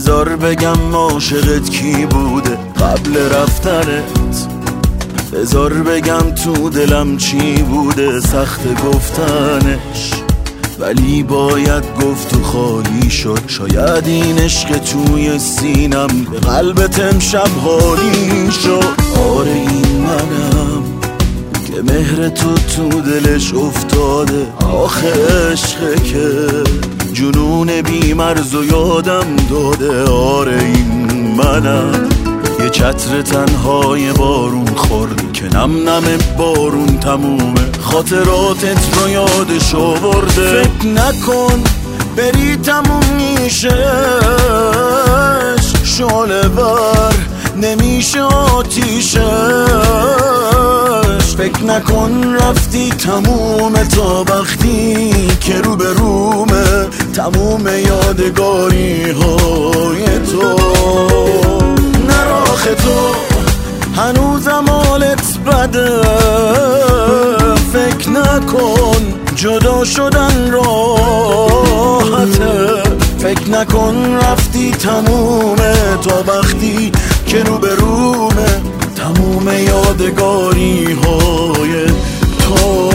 بذار بگم عاشقت کی بوده قبل رفتنت، بذار بگم تو دلم چی بوده سخت گفتنش، ولی باید گفت و خالی شد. شاید این عشق توی سینم به قلبت امشب حالی شد. آره این منم که مهر تو دلش افتاده، آخه عشقه که جنون بی‌مرز و یادم داده. آره این منم یه چتر تنهای بارون خورد که نم نم بارون تمومه، خاطراتت رو یادش آورده. فکر نکن بری تموم میشهش، شعله ور نمیشه آتیشش. فکر نکن رفتی تمومه تا وقتی که رو به رومه تموم یادگاری های تو. نراخ تو هنوزم حالت بده، فکر نکن جدا شدن راحته. فکر نکن رفتی تمومه تا وقتی که رو به رومه تموم یادگاری های تو.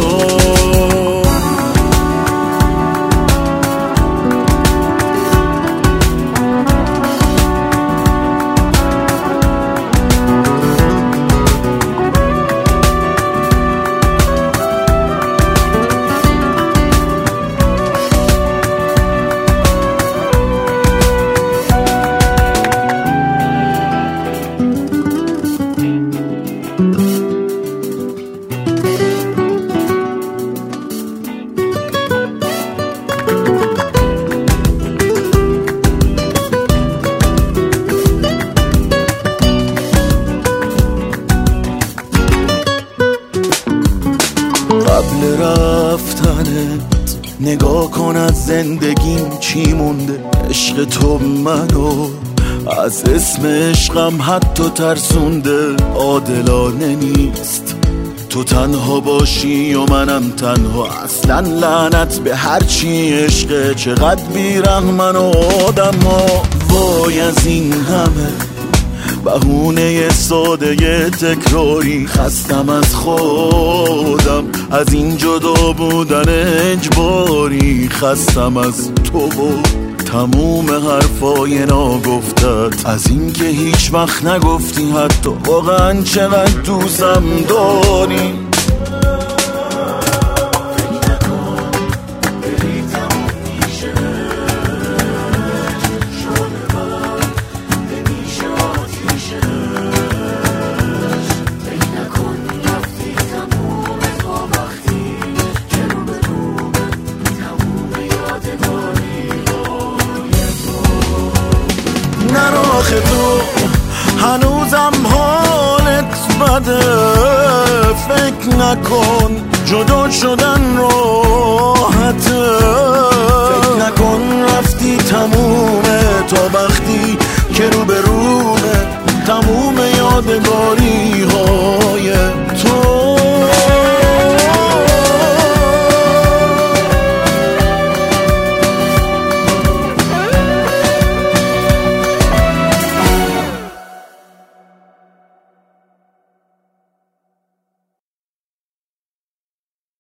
قبل رفتنت نگاه کن از زندگیم چی مونده. عشق تو منو از اسم عشقم حتی ترسونده. عادلانه نیست تو تنها باشی و منم تنها، اصلا لعنت به هرچی عشقه. چقدر بیرحمن و آدم ها، وای از این همه بهونه ساده تکراری. خستم از خودم از این جدا بودن اجباری، خستم از تو و تموم حرفای ناگفتت، از این که هیچ وقت نگفتی حتی واقعا چقدر دوستم داری. نراخ تو هنوزم حالت بده، فکر نکن جدا شدن راحته. فکر نکن رفتی تمومه تا وقتی که رو به رومه تموم یادگاری